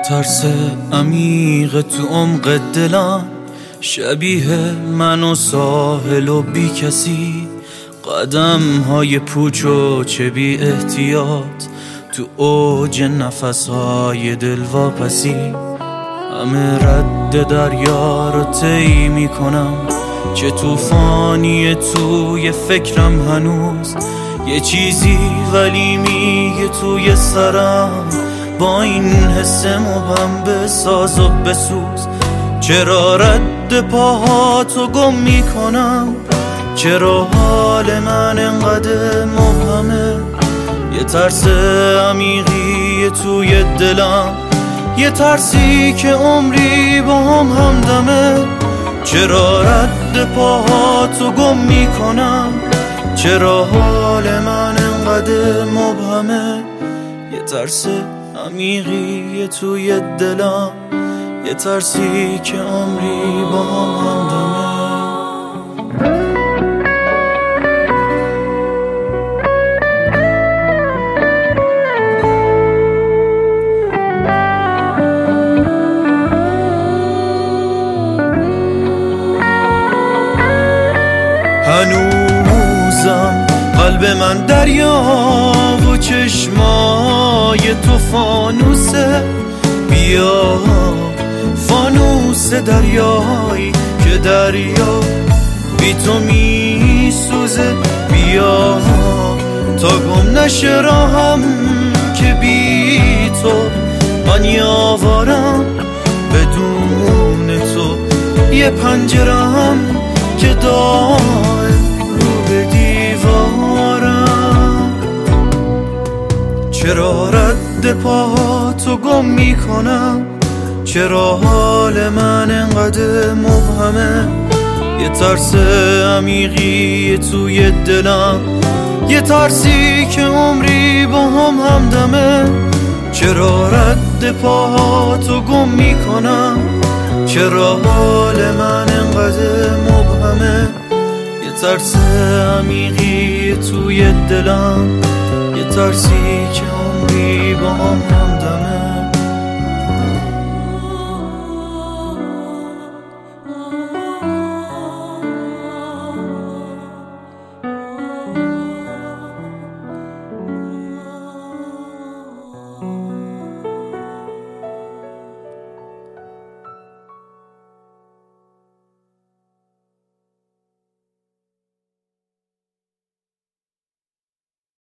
ترس عمیق تو عمق دلم، شبیه من و ساحل و بی کسی، قدم های پوچ و چه بی احتیاط تو اوج نفس های دلواپسی. همه رد دریا رو طی میکنم، چه طوفانی توی فکرم هنوز، یه چیزی ولی میگه توی سرم با این حس مبهم بساز و بسوز. چرا رد پاهاتو گم میکنم؟ چرا حال من انقدر مبهمه؟ یه ترس عمیقی توی دلم، یه ترسی که عمری با هم همدمه. چرا رد پاهاتو گم میکنم؟ چرا حال من انقدر مبهمه؟ یه ترس عمیقی توی دلم، یه ترسی که عمری با هم همدمه. هنوزم قلب من دریا و چشمای تو فانوسه. بیا فانوس دریایی که دریا بی تو می سوزه. بیا تا گم نشه راهم که بی تو من یاورم، بدون تو یه پنجرم که دائم رو به دیوارم. چرا رد پاهاتو گم میکنم؟ چرا حال من انقدر مبهمه؟ یه ترس عمیقی توی دلم، یه ترسی که عمری با هم همدمه. چرا رد پاهاتو گم میکنم؟ چرا حال من انقدر مبهمه؟ یه ترس عمیقی توی دلم، یه ترسی که عمری با